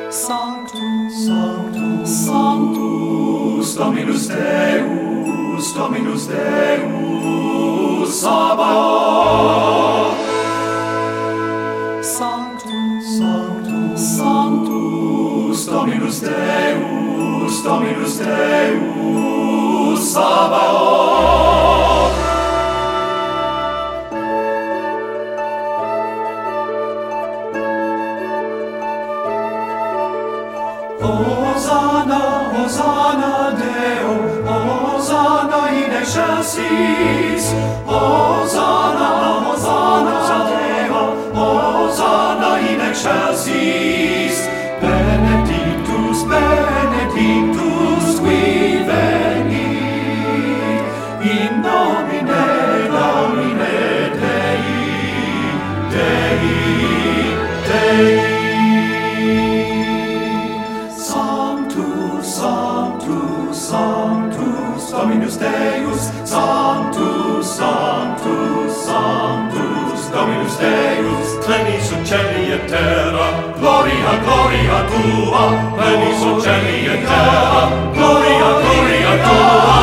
Sanctus, Sanctus, Sanctus, Dominus Deus, Dominus Deus, Sabaoth. Sanctus, Sanctus, Sanctus, Dominus Deus, Dominus Deus, Sabaoth. Hosanna, Hosanna Deo, Hosanna in excelsis. Hosanna, Hosanna Deo, Hosanna in excelsis. Benedictus, Benedictus qui venit, in nomine Domini Dei, Dei, Dei. Sanctus, Dominus Deus, Sanctus, Sanctus, Sanctus, Dominus Deus, pleni sunt celi et terra, gloria, gloria tua, pleni sunt celi et terra, gloria, gloria tua.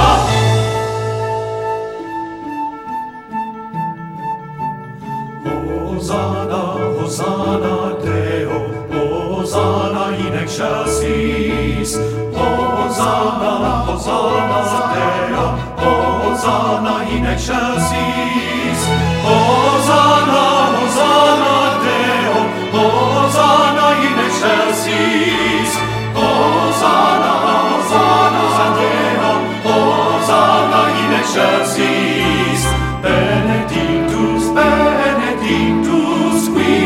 Hosanna, Hosanna Deo, Hosanna in excelsis. Hosanna, Hosanna Deo, Hosanna in excelsis. Hosanna, Hosanna Deo, Hosanna in excelsis. Hosanna, Hosanna Deo, Hosanna in excelsis. Benedictus, Benedictus qui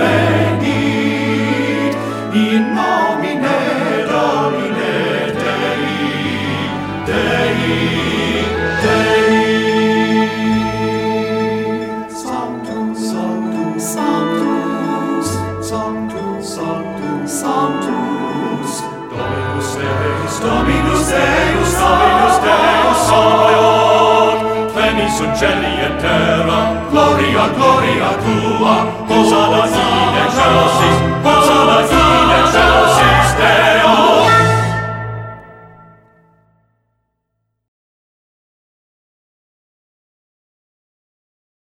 venit, in nomine Domini Dei, Dei, Dei. Sanctus, Sanctus, Sanctus, Sanctus, Sanctus, Sanctus, Dominus Deus, Dominus Deus, Dominus Deus, Sabaoth, pleni sunt celi et terra, gloria, gloria tua, Hosanna in excelsis.